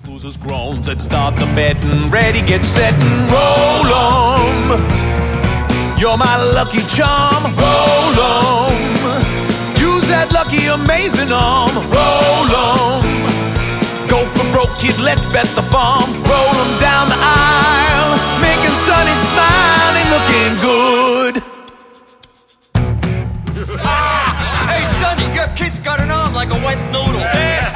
Losers groans, let's start the betting. Ready, get set and roll on. You're my lucky charm. Roll on. Use that lucky amazing arm. Roll on. Go for broke, kid, let's bet the farm. Roll 'em down the aisle, making Sonny smile and looking good. Hey, Sonny, your kid's got an arm like a wet noodle.